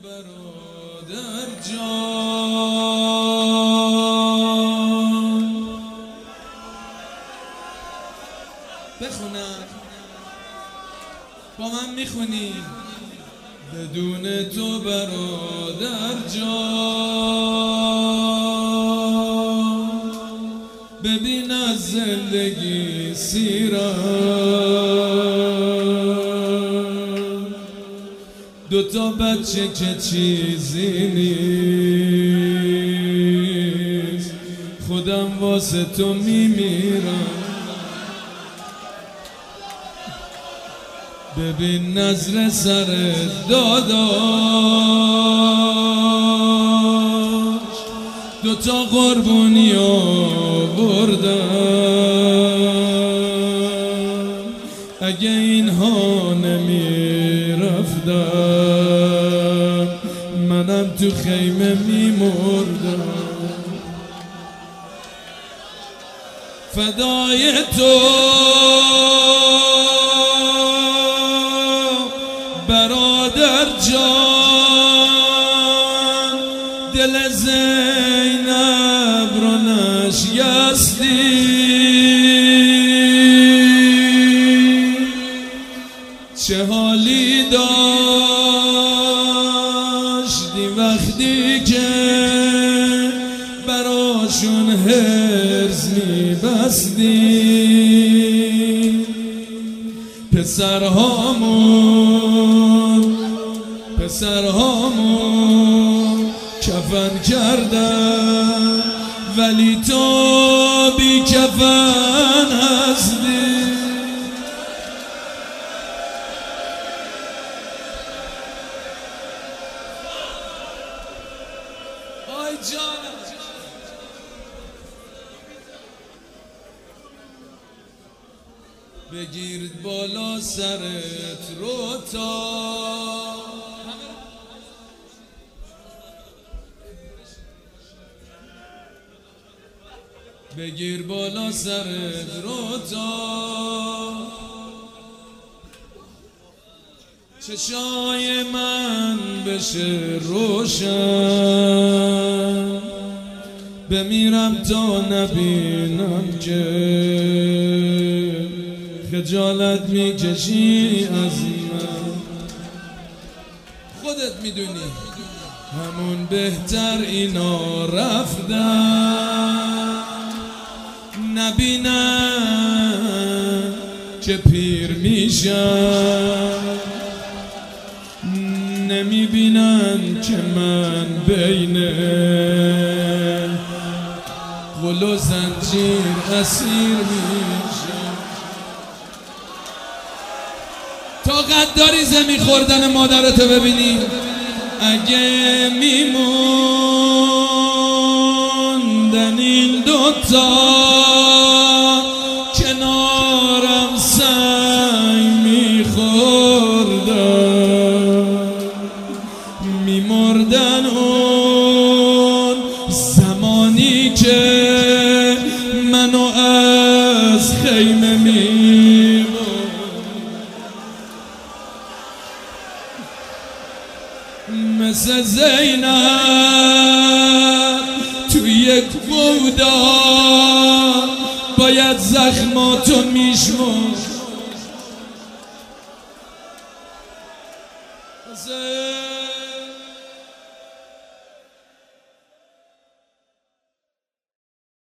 برادر جان بخونم با من میخونی بدون تو برادر جان ببین از زندگی سیرم دوتا بچه که چیزی نیست خودم واسه تو میمیرم ببین نظر سرت داداش دوتا قربونی آوردم اگه اینها نمیرفتم منم تو خیمه میمردم فدای تو برادر جان دل زینب رو نشکستی چه حالی داشتی وقتی که براشون هرز میبستی پسرهامون کفن کردن ولی تو بی کفن هستی آی جانم بگیر بالا سرت رو تا بگیر بالا سرت رو تا چشای من بشه روشن بمیرم تا نبینم که خجالت میکشی از من خودت میدونی همون بهتر اینا رفتن نبینن که پیر میشن نمیبینن که من بین غل و زنجیر اسیر میشم طاقت داری زمین خوردن مادرتو ببینی اگه میموندن این دوتا کنارم سنگ میخوردن میمردن اون زمانی که منو از خیمه میبرد مثل زینب تو یک بودا باید زخماتو میشمرد